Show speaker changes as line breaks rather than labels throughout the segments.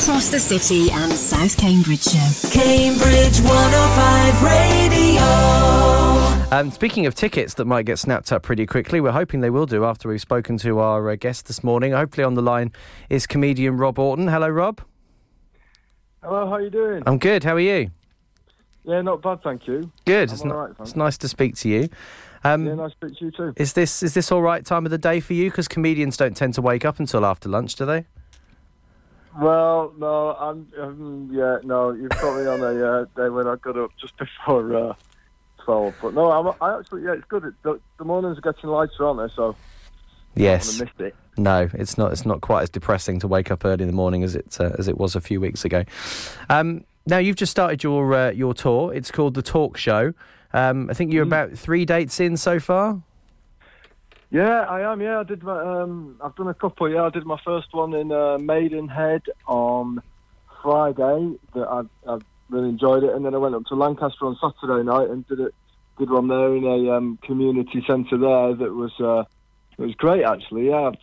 across the city and South Cambridgeshire.
Cambridge 105 Radio.
Speaking of tickets that might get snapped up pretty quickly, we're hoping they will do after we've spoken to our guest this morning. Hopefully on the line is comedian Rob Orton. Hello, Rob.
Hello, how are you doing?
I'm good. How are you?
Yeah, not bad, thank you.
Good.
I'm all right, thanks.
It's nice to speak to you.
Yeah, nice to speak to you too.
Is this all right time of the day for you? Because comedians don't tend to wake up until after lunch, do they?
Well, no, no, you've got me on a day when I got up just before 12. But no, I actually, it's good. The mornings are getting lighter, aren't they? So
yes.
I missed it.
No, it's not. It's not quite as depressing to wake up early in the morning as it was a few weeks ago. Now you've just started your tour. It's called The Talk Show. I think you're about 3 dates in so far.
Yeah, I am. Yeah, I did. I've done a couple. Yeah, I did my first one in Maidenhead on Friday. That I really enjoyed it, and then I went up to Lancaster on Saturday night and did one there in a community centre there. That was it was great actually. Yeah,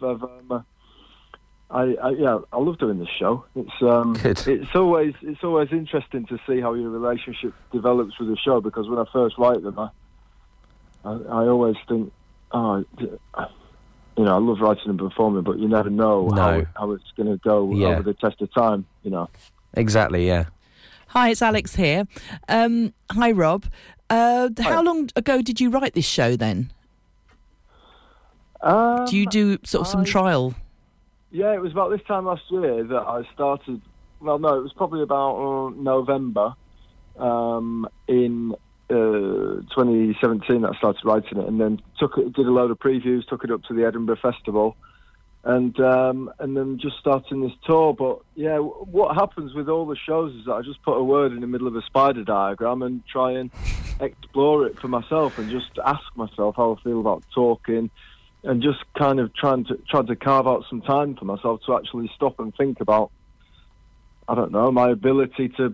I love doing this show.
Good.
It's always interesting to see how your relationship develops with the show, because when I first write them, I always think, I love writing and performing, but you never know how it's going to go over the test of time,
Exactly, yeah.
Hi, it's Alex here. Hi, Rob. How long ago did you write this show then? Do you do sort of some trial?
Yeah, it was about this time last year that I started. Well, no, it was probably about November in 2017 that I started writing it, and then did a load of previews, took it up to the Edinburgh Festival, and then just starting this tour. But yeah, what happens with all the shows is that I just put a word in the middle of a spider diagram and try and explore it for myself, and just ask myself how I feel about talking, and just kind of trying to carve out some time for myself to actually stop and think about, I don't know, my ability to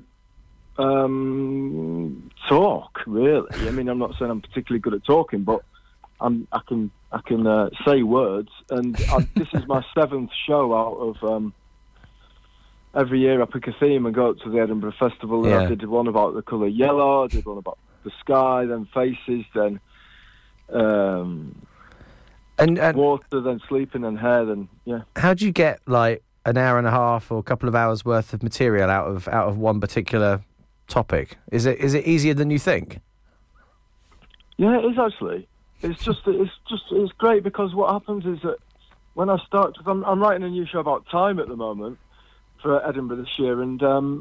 talk, really. I mean, I'm not saying I'm particularly good at talking, but I can say words, and this is my 7th show out of every year I pick a theme and go up to the Edinburgh Festival, and I did one about the colour yellow, I did one about the sky, then faces, then and water, then sleeping, then hair, then
How do you get like an hour and a half or a couple of hours worth of material out of one particular topic? Is it easier than you think?
Yeah, it is actually. It's great, because what happens is that when I start, because I'm writing a new show about time at the moment for Edinburgh this year, and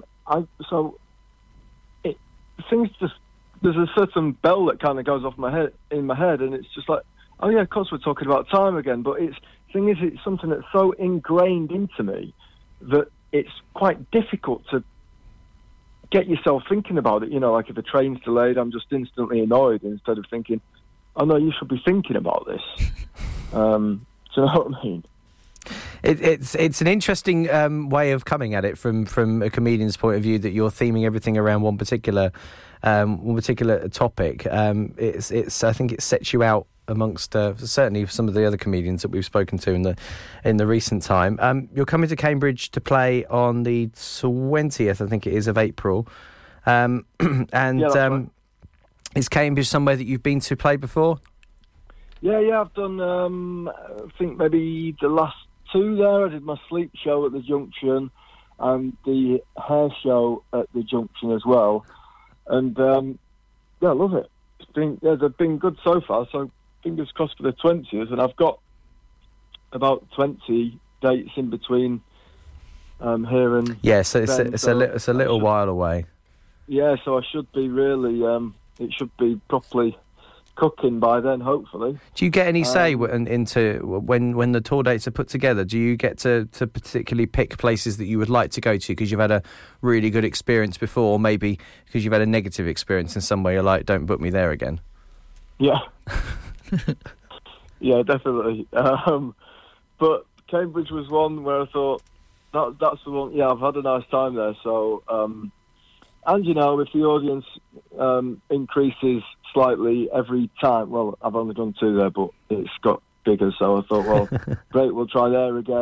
there's a certain bell that kind of goes off in my head, and it's just like, oh yeah, of course we're talking about time again. But it's something that's so ingrained into me that it's quite difficult to get yourself thinking about it. Like if a train's delayed, I'm just instantly annoyed instead of thinking, oh no, you should be thinking about this. Do you know what I mean?
It's an interesting way of coming at it from a comedian's point of view, that you're theming everything around one particular topic. I think it sets you out amongst certainly some of the other comedians that we've spoken to in the recent time. You're coming to Cambridge to play on the 20th, I think it is, of April. Right. Is Cambridge somewhere that you've been to play before?
Yeah, I've done, I think maybe the last 2 there. I did my sleep show at the Junction and the hair show at the Junction as well. And, I love it. They've been good so far, so fingers crossed for the 20th, and I've got about 20 dates in between here and
so it's a little while away.
Yeah, so I should be really it should be properly cooking by then, hopefully.
Do you get any say into when the tour dates are put together? Do you get to particularly pick places that you would like to go to because you've had a really good experience before, or maybe because you've had a negative experience in some way, you're like, don't book me there again?
Yeah. Yeah, definitely. But Cambridge was one where I thought, that's the one, I've had a nice time there, so... and, if the audience increases slightly every time... Well, I've only done 2 there, but it's got bigger, so I thought, well, great, we'll try there again.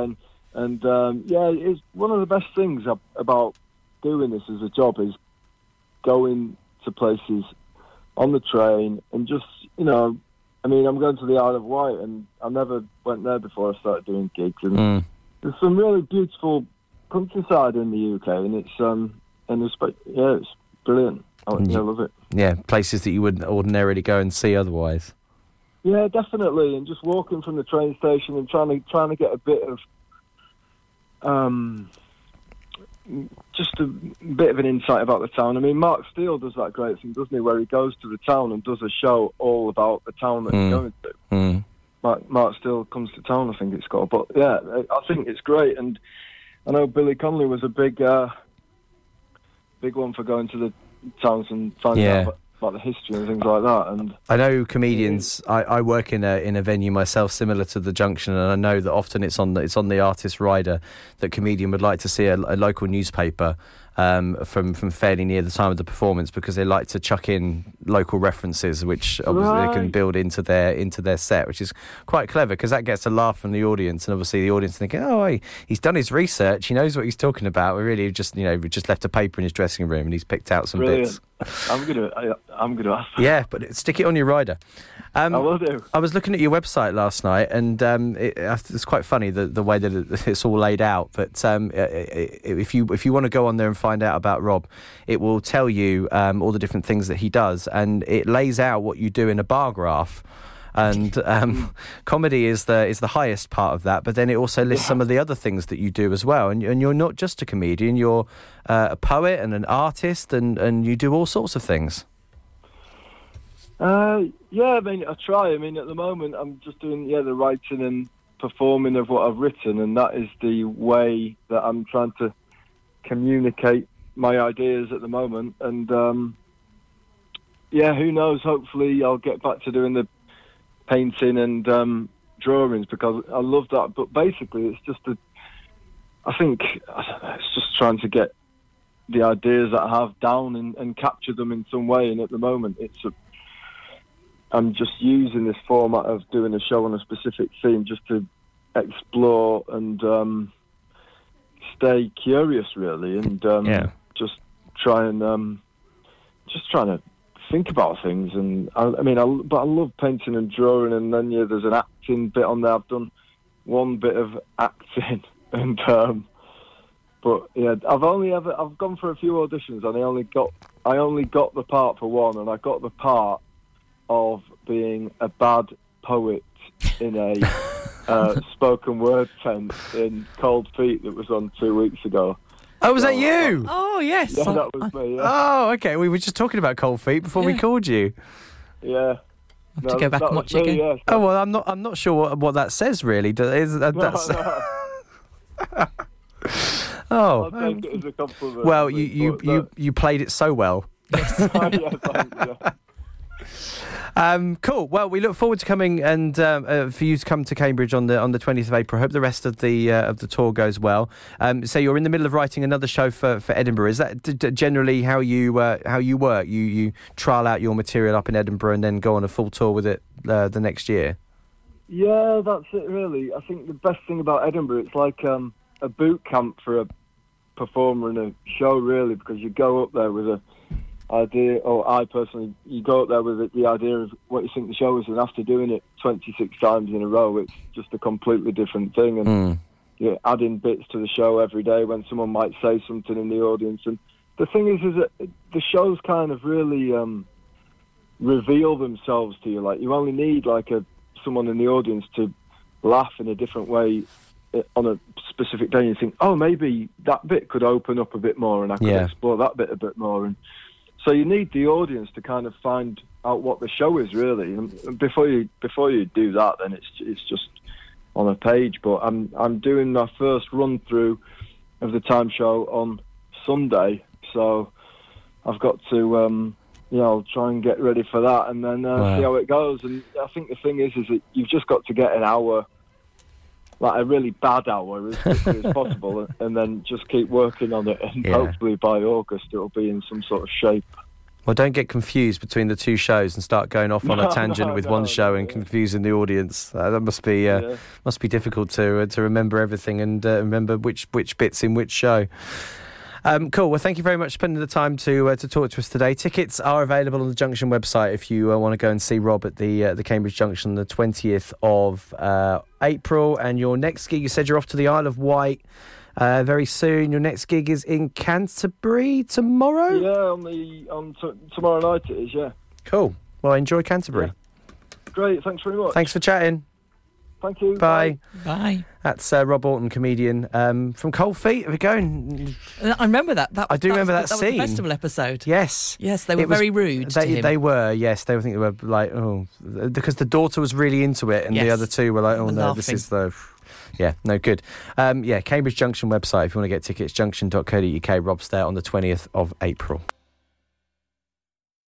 And it's one of the best things about doing this as a job is going to places on the train and just, I'm going to the Isle of Wight, and I never went there before I started doing gigs. And there's some really beautiful countryside in the UK, and it's brilliant. I love it.
Yeah, places that you wouldn't ordinarily go and see otherwise.
Yeah, definitely. And just walking from the train station and trying to get a bit of, just a bit of an insight about the town. I mean, Mark Steele does that great thing, doesn't he, where he goes to the town and does a show all about the town that he's going to. Mark Steele Comes to Town, I think it's called. But yeah, I think it's great. And I know Billy Connolly was a big one for going to the towns and finding out about the history and things like that. And
I know comedians. I work in a venue myself, similar to the Junction, and I know that often it's on the artist rider that comedian would like to see a local newspaper from fairly near the time of the performance, because they like to chuck in local references, which obviously they can build into their set, which is quite clever, because that gets a laugh from the audience, and obviously the audience thinking, he's done his research, he knows what he's talking about. We really just we just left a paper in his dressing room and he's picked out some bits.
I'm gonna ask.
Yeah, but stick it on your rider.
I will do.
I was looking at your website last night, and it's quite funny the way that it's all laid out. But if you want to go on there and find out about Rob, it will tell you all the different things that he does, and it lays out what you do in a bar graph. And comedy is the highest part of that, but then it also lists some of the other things that you do as well. And you're not just a comedian; you're a poet and an artist, and you do all sorts of things.
I mean, I try. I mean, at the moment, I'm just doing the writing and performing of what I've written, and that is the way that I'm trying to communicate my ideas at the moment. And who knows? Hopefully, I'll get back to doing the painting and drawings, because I love that. But basically, it's just I think it's just trying to get the ideas that I have down and capture them in some way. And at the moment, I'm just using this format of doing a show on a specific theme just to explore and stay curious, really, and just trying to think about things. And I love painting and drawing, and then there's an acting bit on there. I've done one bit of acting, and I've gone for a few auditions, and I only got the part for one, and I got the part of being a bad poet in a spoken word tent in Cold Feet that was on 2 weeks ago.
Oh, was that you?
Oh, yes.
Yeah, that was me. Yeah.
Oh, okay. We were just talking about Cold Feet before we called you.
Yeah.
I have to go back and watch it again.
Yeah.
Oh, well, I'm not sure what that says, really. That's...
No.
Oh.
I'll take it as a compliment.
Well, you played it so well.
Thanks, yeah.
Cool. Well, we look forward to coming and for you to come to Cambridge on the 20th of April. Hope the rest of the tour goes well. So you're in the middle of writing another show for Edinburgh. Is that generally how you work? You trial out your material up in Edinburgh and then go on a full tour with it the next year?
Yeah, that's it. Really, I think the best thing about Edinburgh, it's like a boot camp for a performer in a show, really, because you go up there with a idea, or I personally, you go up there with the idea of what you think the show is, and after doing it 26 times in a row, it's just a completely different thing. And you're adding bits to the show every day when someone might say something in the audience. And the thing is that the shows kind of really reveal themselves to you. Like, you only need someone in the audience to laugh in a different way on a specific day, and you think, oh, maybe that bit could open up a bit more, and I could explore that bit a bit more. And so you need the audience to kind of find out what the show is, really. And before you do that, then it's just on a page. But I'm doing my first run through of the Time show on Sunday, so I've got to I'll try and get ready for that, and then see how it goes. And I think the thing is that you've just got to get an hour, like a really bad hour, as quickly as possible, and then just keep working on it, and hopefully by August it'll be in some sort of shape.
Well, don't get confused between the two shows and start going off on a tangent with one show and confusing the audience. That must be difficult to remember everything and remember which bits in which show. Cool. Well, thank you very much for spending the time to talk to us today. Tickets are available on the Junction website if you want to go and see Rob at the Cambridge Junction the 20th of April. And your next gig, you said you're off to the Isle of Wight very soon. Your next gig is in Canterbury tomorrow?
Yeah, tomorrow night it is, yeah.
Cool. Well, enjoy Canterbury.
Yeah. Great, thanks very much.
Thanks for chatting.
Thank you.
Bye.
Bye.
That's Rob Autumn, comedian from Cold Feet. Are we going?
I remember that.
I do remember that
That
scene.
was the festival episode.
Yes.
Yes, they were very rude to him.
They were, yes. I think they were like, oh, because the daughter was really into it and the other two were like, oh, no, this is the... Yeah, no, good. Cambridge Junction website if you want to get tickets, junction.co.uk. Rob's there on the 20th of April.